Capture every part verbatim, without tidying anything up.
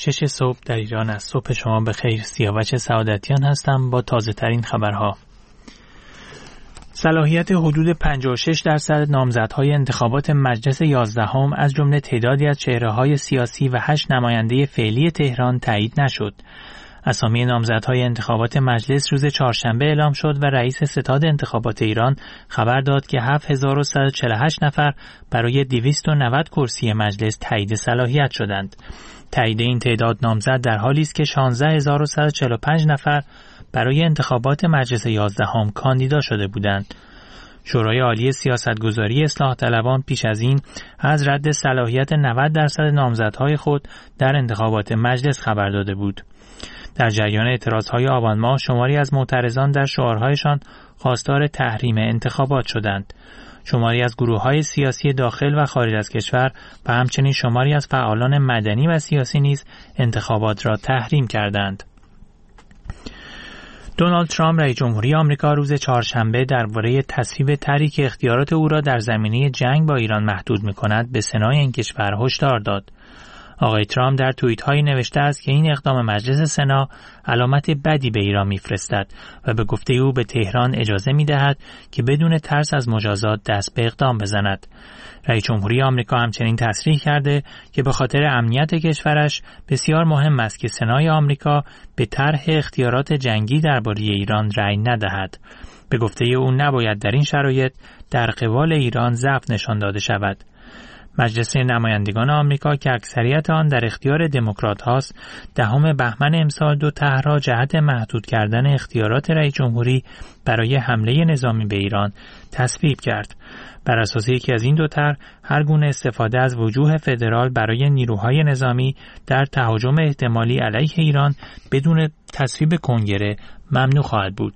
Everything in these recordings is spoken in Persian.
شش صبح در ایران است. صبح شما بخیر. سیاوش سعادتیان هستم با تازه ترین خبرها. صلاحیت حدود پنجاه و شش درصد نامزدهای انتخابات مجلس یازدهم از جمله تعدادی از چهره‌های سیاسی و هشت نماینده فعلی تهران تایید نشد. اسامی نامزدهای انتخابات مجلس روز چهارشنبه اعلام شد و رئیس ستاد انتخابات ایران خبر داد که هفت هزار و صد و چهل و هشت نفر برای دویست و نود کرسی مجلس تایید صلاحیت شدند. تایید این تعداد نامزد در حالی است که شانزده هزار و صد و چهل و پنج نفر برای انتخابات مجلس یازدهم کاندیدا شده بودند. شورای عالی سیاستگذاری اصلاح طلبان پیش از این از رد صلاحیت نود درصد نامزدهای خود در انتخابات مجلس خبر داده بود. در جریان اعتراضهای آبان ماه شماری از معترضان در شعارهایشان خواستار تحریم انتخابات شدند. شماری از گروه‌های سیاسی داخل و خارج از کشور و همچنین شماری از فعالان مدنی و سیاسی نیز انتخابات را تحریم کردند. دونالد ترامپ رئیس جمهوری آمریکا روز چهارشنبه درباره تصویب طرحی که اختیارات او را در زمینه جنگ با ایران محدود می‌کند به سنای این کشور هشدار داد. آقای ترامپ در توییت‌هایی نوشته است که این اقدام مجلس سنا علامت بدی به ایران می‌فرستد و به گفته او به تهران اجازه می‌دهد که بدون ترس از مجازات دست به اقدام بزند. رئیس جمهوری آمریکا همچنین تصریح کرده که به خاطر امنیت کشورش بسیار مهم است که سنای آمریکا به طرح اختیارات جنگی درباره ایران رأی ندهد. به گفته او نباید در این شرایط در قبال ایران ضعف نشان داده شود. مجلس نمایندگان آمریکا که اکثریت آن در اختیار دموکرات هاست، دهم بهمن امسال دو طرح را جهت محدود کردن اختیارات رئیس جمهوری برای حمله نظامی به ایران تصویب کرد. بر اساس یکی از این دو طرح، هر گونه استفاده از وجوه فدرال برای نیروهای نظامی در تهاجم احتمالی علیه ایران بدون تصویب کنگره ممنوع خواهد بود.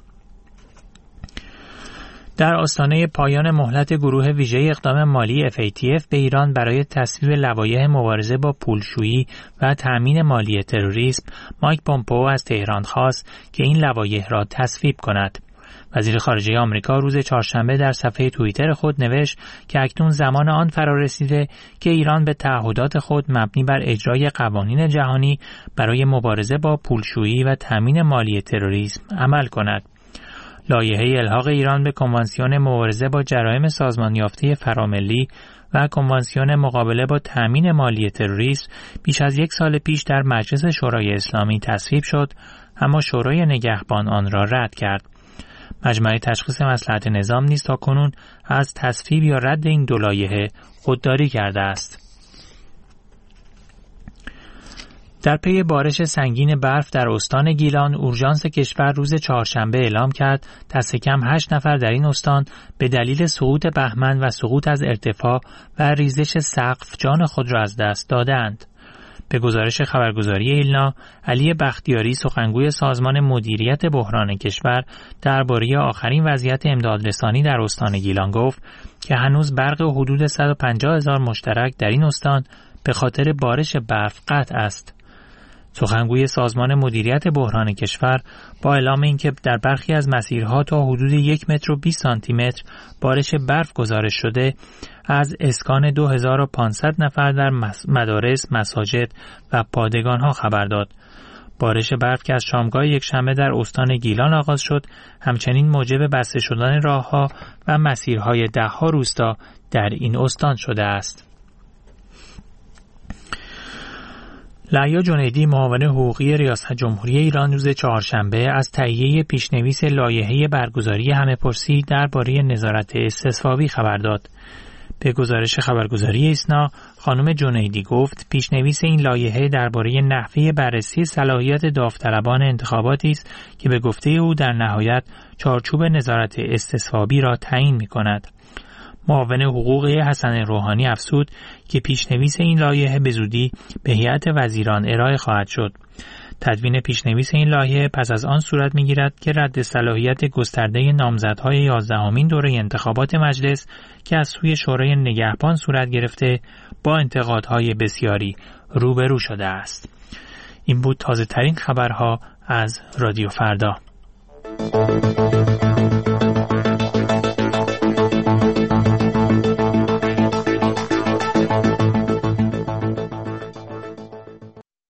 در آستانه پایان مهلت گروه ویژه اقدام مالی اف ای تی اف به ایران برای تصویب لوایح مبارزه با پولشویی و تأمین مالی تروریسم، مایک پومپئو از تهران خواست که این لوایح را تصویب کند. وزیر خارجه آمریکا روز چهارشنبه در صفحه توییتر خود نوشت که اکنون زمان آن فرا رسیده که ایران به تعهدات خود مبنی بر اجرای قوانین جهانی برای مبارزه با پولشویی و تأمین مالی تروریسم عمل کند. لایحه الحاق ایران به کنوانسیون مبارزه با جرایم سازمان یافته فراملی و کنوانسیون مقابله با تأمین مالی تروریسم بیش از یک سال پیش در مجلس شورای اسلامی تصویب شد، اما شورای نگهبان آن را رد کرد. مجمع تشخیص مصلحت نظام نیز تاکنون از تصویب یا رد این دو لایحه خودداری کرده است. در پی بارش سنگین برف در استان گیلان، اورژانس کشور روز چهارشنبه اعلام کرد دست کم هشت نفر در این استان به دلیل سقوط بهمن و سقوط از ارتفاع و ریزش سقف جان خود را از دست دادند. به گزارش خبرگزاری ایلنا، علی بختیاری سخنگوی سازمان مدیریت بحران کشور درباره آخرین وضعیت امدادرسانی در استان گیلان گفت که هنوز برق حدود صد و پنجاه هزار مشترک در این استان به خاطر بارش برف قطع است. سخنگوی سازمان مدیریت بحران کشور با اعلام اینکه در برخی از مسیرها تا حدود یک متر و بیست سانتی متر بارش برف گزارش شده، از اسکان دو هزار و پانصد نفر در مدارس، مساجد و پادگان‌ها خبر داد. بارش برف که از شامگاه یکشنبه در استان گیلان آغاز شد، همچنین موجب بسته شدن راه‌ها و مسیرهای ده‌ها روستا در این استان شده است. لعیا جنیدی معاون حقوقی ریاست جمهوری ایران روز چهارشنبه از تهیه پیشنویس لایحه برگزاری همه‌پرسی درباره نظارت استصوابی خبر داد. به گزارش خبرگزاری ایسنا، خانم جنیدی گفت پیشنویس این لایحه درباره نحوه بررسی صلاحیت داوطلبان انتخاباتی است که به گفته او در نهایت چارچوب نظارت استصوابی را تعیین می‌کند. معاون حقوقی حسن روحانی افزود که پیشنویس این لایحه به زودی به هیئت وزیران ارائه خواهد شد. تدوین پیشنویس این لایحه پس از آن صورت می‌گیرد که رد صلاحیت گسترده نامزدهای یازدهمین دوره انتخابات مجلس که از سوی شورای نگهبان صورت گرفته با انتقادهای بسیاری روبرو شده است. این بود تازه ترین خبرها از رادیو فردا.